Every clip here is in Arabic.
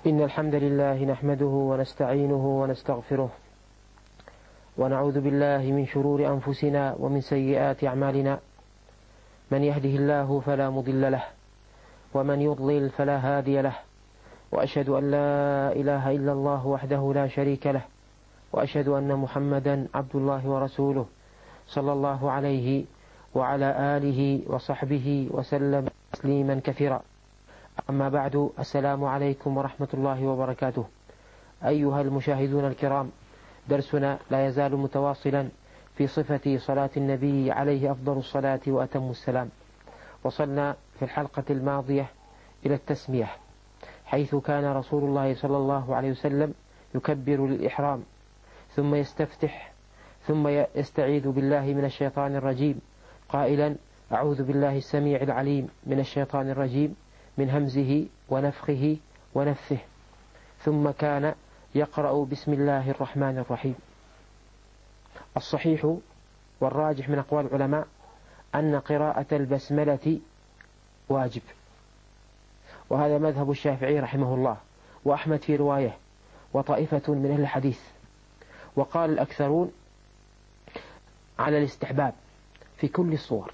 إن الحمد لله نحمده ونستعينه ونستغفره ونعوذ بالله من شرور أنفسنا ومن سيئات أعمالنا. من يهده الله فلا مضل له ومن يضلل فلا هادي له، وأشهد أن لا إله إلا الله وحده لا شريك له، وأشهد أن محمدا عبد الله ورسوله صلى الله عليه وعلى آله وصحبه وسلم تسليما كثيرا. أما بعد، السلام عليكم ورحمة الله وبركاته. أيها المشاهدون الكرام، درسنا لا يزال متواصلا في صفة صلاة النبي عليه أفضل الصلاة وأتم السلام. وصلنا في الحلقة الماضية إلى التسمية، حيث كان رسول الله صلى الله عليه وسلم يكبر للإحرام ثم يستفتح ثم يستعيذ بالله من الشيطان الرجيم قائلا: أعوذ بالله السميع العليم من الشيطان الرجيم من همزه ونفخه ونفثه، ثم كان يقرأ بسم الله الرحمن الرحيم. الصحيح والراجح من أقوال العلماء أن قراءة البسملة واجب، وهذا مذهب الشافعي رحمه الله، وأحمد في رواية، وطائفة من أهل الحديث. وقال الأكثرون على الاستحباب في كل الصور،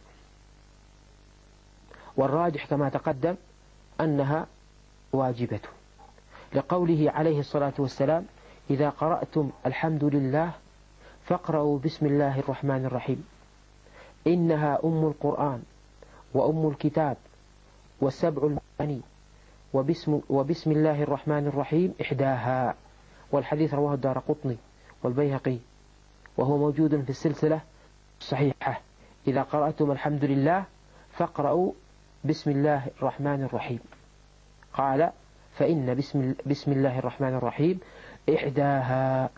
والراجح كما تقدم أنها واجبة، لقوله عليه الصلاة والسلام: إذا قرأتم الحمد لله فاقرأوا بسم الله الرحمن الرحيم، إنها أم القرآن وأم الكتاب والسبع المثاني، وبسم الله الرحمن الرحيم إحداها. والحديث رواه الدارقطني والبيهقي، وهو موجود في السلسلة الصحيحة: إذا قرأتم الحمد لله فاقرأوا بسم الله الرحمن الرحيم. قال: فإن بسم الله الرحمن الرحيم إحداها.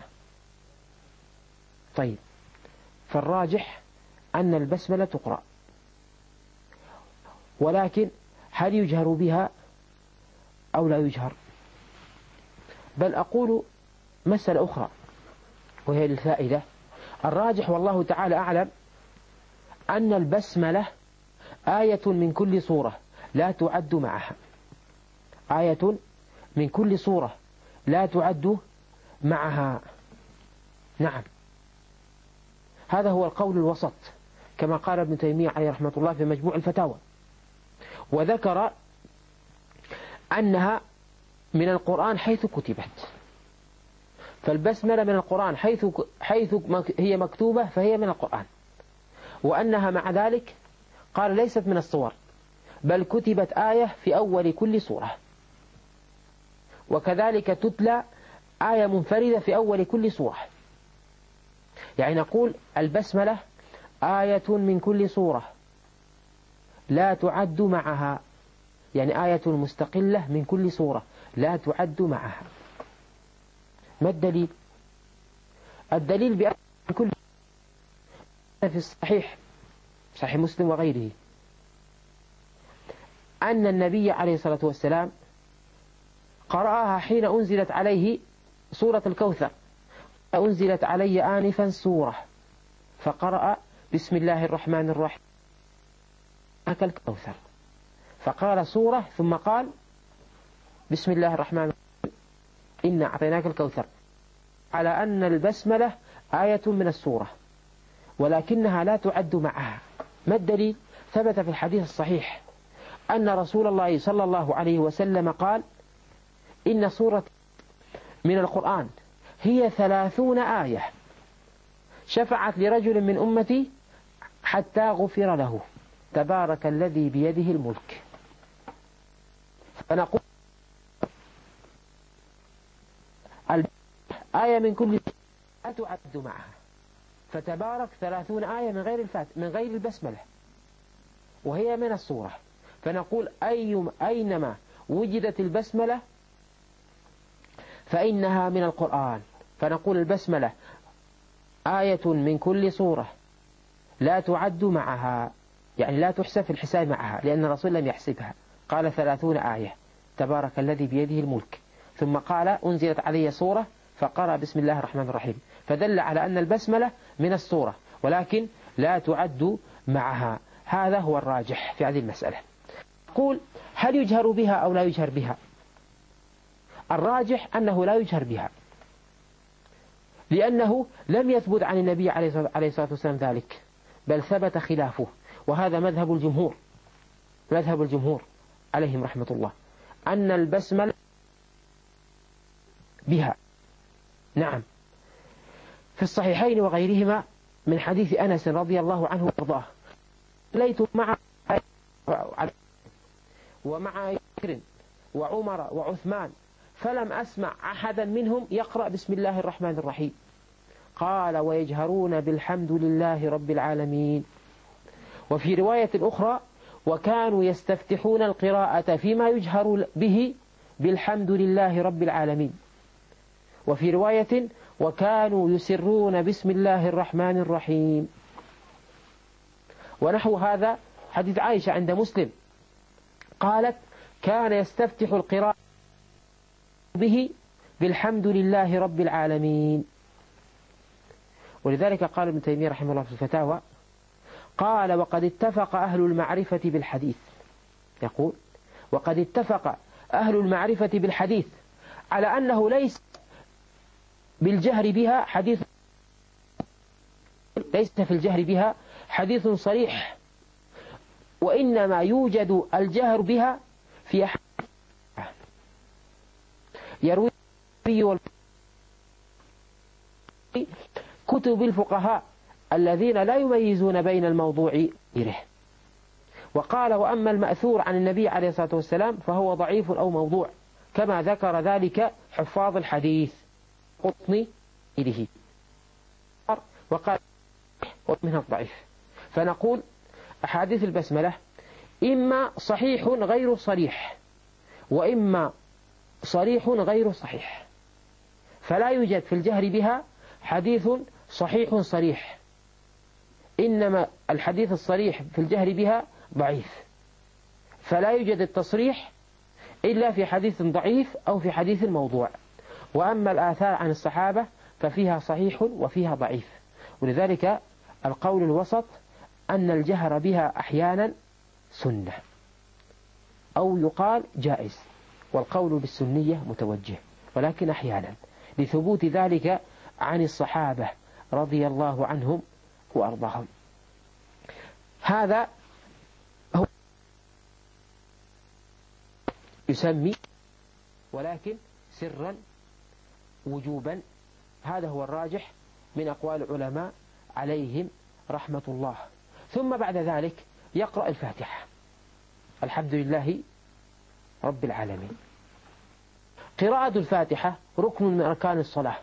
طيب، فالراجح أن البسملة تقرأ، ولكن هل يجهر بها أو لا يجهر؟ بل أقول مسألة أخرى وهي للفائدة. الراجح والله تعالى أعلم أن البسملة آية من كل سورة لا تعد معها، آية من كل سورة لا تعد معها. نعم، هذا هو القول الوسط، كما قال ابن تيمية عليه رحمة الله في مجموع الفتاوى، وذكر أنها من القرآن حيث كتبت، فالبسملة من القرآن حيث هي مكتوبة فهي من القرآن، وأنها مع ذلك قال ليست من الصور، بل كتبت آية في أول كل سورة، وكذلك تتلى آية منفردة في أول كل سورة. يعني نقول البسملة آية من كل سورة لا تعد معها، يعني آية مستقلة من كل سورة لا تعد معها. ما الدليل؟ الدليل بأن كل في الصحيح، صحيح مسلم وغيره، أن النبي عليه الصلاة والسلام قرأها حين أنزلت عليه سورة الكوثر: أنزلت علي آنفا سورة، فقرأ بسم الله الرحمن الرحيم الكوثر، فقال سورة ثم قال بسم الله الرحمن الرحيم إنا أعطيناك الكوثر، على أن البسملة آية من السورة ولكنها لا تعد معها. ما الدليل؟ ثبت في الحديث الصحيح أن رسول الله صلى الله عليه وسلم قال: إن سورة من القرآن هي 30 آية شفعت لرجل من أمتي حتى غفر له، تبارك الذي بيده الملك. فنقول آية من كل لا تعد معها، فتبارك 30 آية من غير البسملة، وهي من السورة. فنقول أينما وجدت البسملة فإنها من القرآن. فنقول البسملة آية من كل سورة لا تعد معها، يعني لا تحسب في الحساب معها، لأن الرسول لم يحسبها، قال 30 آية تبارك الذي بيده الملك، ثم قال أنزلت علي سورة فقرأ بسم الله الرحمن الرحيم، فدل على أن البسملة من السورة ولكن لا تعد معها. هذا هو الراجح في هذه المسألة. قول: هل يجهر بها أو لا يجهر بها؟ الراجح أنه لا يجهر بها، لأنه لم يثبت عن النبي عليه الصلاة والسلام ذلك، بل ثبت خلافه، وهذا مذهب الجمهور عليهم رحمة الله، أن البسملة بها. نعم، في الصحيحين وغيرهما من حديث أنس رضي الله عنه وارضاه: ليت مع ومع بكر وعمر وعثمان فلم أسمع أحدا منهم يقرأ بسم الله الرحمن الرحيم. قال: ويجهرون بالحمد لله رب العالمين. وفي رواية أخرى: وكانوا يستفتحون القراءة فيما يجهر به بالحمد لله رب العالمين. وفي رواية: وكانوا يسرون بسم الله الرحمن الرحيم. ونحو هذا حديث عائشة عند مسلم قالت: كان يستفتح القراءة به بالحمد لله رب العالمين. ولذلك قال ابن تيمية رحمه الله في الفتاوى، قال: وقد اتفق أهل المعرفة بالحديث، يقول: وقد اتفق أهل المعرفة بالحديث على أنه ليس بالجهر بها حديث، ليس في الجهر بها حديث صريح، وإنما يوجد الجهر بها في يروي كتب الفقهاء الذين لا يميزون بين الموضوع وغيره. وقال: وأما المأثور عن النبي عليه الصلاة والسلام فهو ضعيف أو موضوع، كما ذكر ذلك حفاظ الحديث قطني إليه، وقال منها الضعيف. فنقول: أحاديث البسملة إما صحيح غير صريح، وإما صريح غير صحيح، فلا يوجد في الجهر بها حديث صحيح صريح، إنما الحديث الصريح في الجهر بها ضعيف، فلا يوجد التصريح إلا في حديث ضعيف أو في حديث موضوع. وأما الآثار عن الصحابة ففيها صحيح وفيها ضعيف. ولذلك القول الوسط أن الجهر بها أحيانا سنة، أو يقال جائز، والقول بالسنية متوجه، ولكن أحيانا لثبوت ذلك عن الصحابة رضي الله عنهم وأرضاهم. هذا هو يسمي، ولكن سرا وجوبا. هذا هو الراجح من أقوال العلماء عليهم رحمة الله. ثم بعد ذلك يقرأ الفاتحة، الحمد لله رب العالمين. قراءة الفاتحة ركن من أركان الصلاة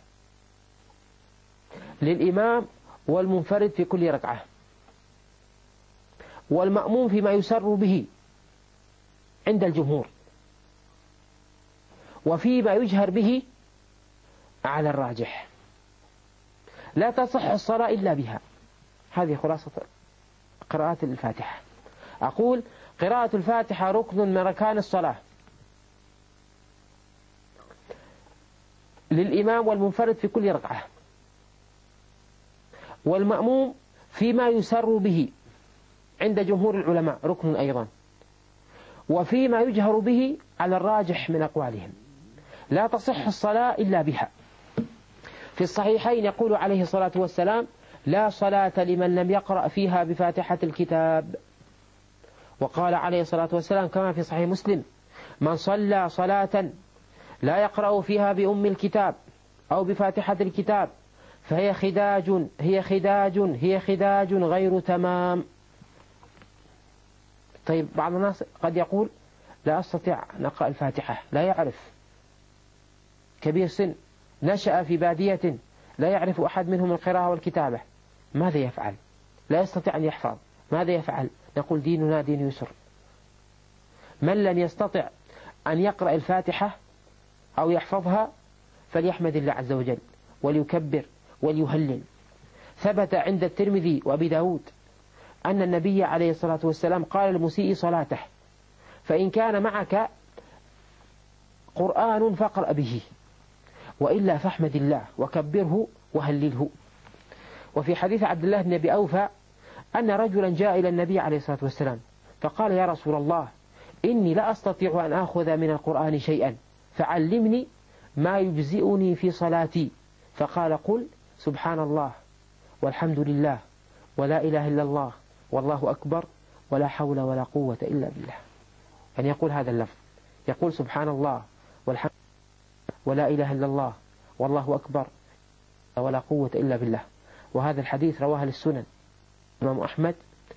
للإمام والمنفرد في كل ركعة، والمأموم فيما يسر به عند الجمهور، وفيما يجهر به على الراجح. لا تصح الصلاة إلا بها. هذه خلاصة قراءة الفاتحة. أقول: قراءة الفاتحة ركن من أركان الصلاة للإمام والمنفرد في كل ركعة، والمأموم فيما يسر به عند جمهور العلماء ركن أيضا، وفيما يجهر به على الراجح من أقوالهم. لا تصح الصلاة إلا بها. في الصحيحين يقول عليه الصلاة والسلام: لا صلاة لمن لم يقرأ فيها بفاتحة الكتاب. وقال عليه الصلاة والسلام كما في صحيح مسلم: من صلى صلاة لا يقرأ فيها بأم الكتاب أو بفاتحة الكتاب فهي خداج غير تمام. طيب، بعض الناس قد يقول: لا أستطيع أن أقرأ الفاتحة، لا يعرف، كبير سن، نشأ في بادية، لا يعرف أحد منهم القراءة والكتابة، ماذا يفعل؟ لا يستطيع أن يحفظ، ماذا يفعل؟ نقول: ديننا دين يسر. من لن يستطع أن يقرأ الفاتحة أو يحفظها فليحمد الله عز وجل وليكبر وليهلل. ثبت عند الترمذي وأبي داود أن النبي عليه الصلاة والسلام قال للمسيء صلاته: فإن كان معك قرآن فاقرأ به، وإلا فاحمد الله وكبره وهلله. وفي حديث عبد الله بن أبي أوفى أن رجلا جاء إلى النبي عليه الصلاة والسلام فقال: يا رسول الله، إني لا أستطيع أن آخذ من القرآن شيئا فعلمني ما يجزئني في صلاتي، فقال قل سبحان الله والحمد لله ولا إله إلا الله والله أكبر ولا حول ولا قوة إلا بالله. يعني يقول هذا اللفظ، يقول سبحان الله والحمد ولا إله إلا الله والله أكبر ولا قوة إلا بالله. وهذا الحديث رواه للسنن الإمام أحمد.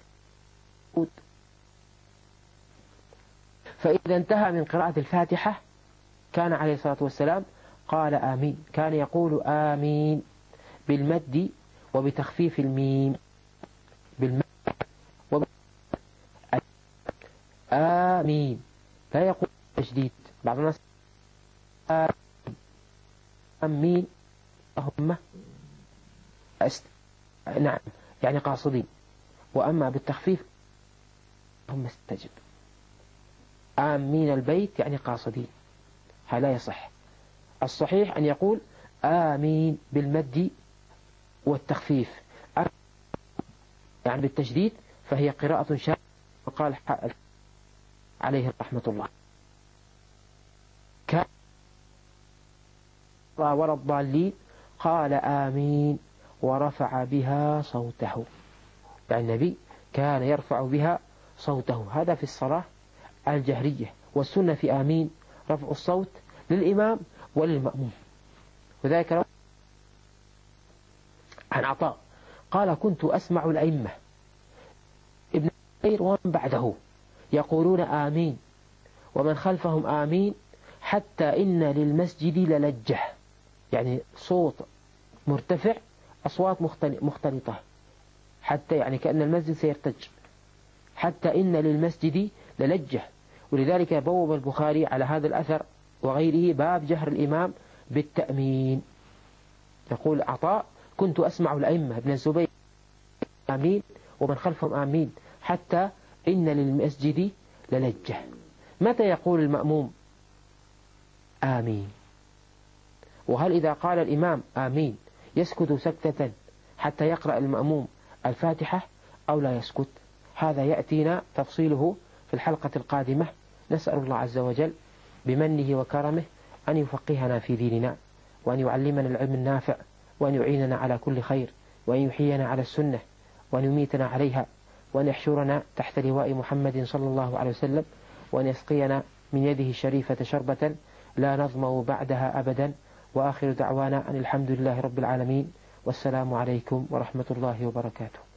فإذا انتهى من قراءة الفاتحة كان عليه الصلاة والسلام قال آمين، كان يقول آمين بالمد وبتخفيف الميم، بالمد آمين، لا يقول تشديد. بعض الناس آمين اللهم نعم يعني قاصدين، وأما بالتخفيف هم استجب. آمين البيت يعني قاصدين، هذا لا يصح. الصحيح أن يقول آمين بالمد والتخفيف، يعني بالتشديد فهي قراءة شاذة، وقال عليه رحمة الله كان ولا الضالين قال آمين ورفع بها صوته، يعني النبي كان يرفع بها صوته. هذا في الصلاة الجهرية، والسنة في آمين رفع الصوت للإمام وللمأموم. وذلك عن عطاء قال كنت أسمع الأئمة ابن عمير ومن بعده يقولون آمين ومن خلفهم آمين حتى إن للمسجد للجة، يعني صوت مرتفع، أصوات مختلطة، حتى يعني كأن المسجد سيرتج، حتى إن للمسجد للجة. ولذلك بوب البخاري على هذا الأثر وغيره باب جهر الإمام بالتأمين. يقول عطاء كنت أسمع الأئمة ابن الزبير آمين ومن خلفهم آمين حتى إن للمسجد للجة. متى يقول المأموم آمين؟ وهل إذا قال الإمام آمين يسكت سكتة حتى يقرأ المأموم الفاتحة أو لا يسكت؟ هذا يأتينا تفصيله في الحلقة القادمة. نسأل الله عز وجل بمنه وكرمه أن يفقهنا في ديننا، وأن يعلمنا العلم النافع، وأن يعيننا على كل خير، وأن يحيينا على السنة، وأن يميتنا عليها، وأن يحشرنا تحت لواء محمد صلى الله عليه وسلم، وأن يسقينا من يده الشريفة شربة لا نظمأ بعدها أبدا. وآخر دعوانا أن الحمد لله رب العالمين، والسلام عليكم ورحمة الله وبركاته.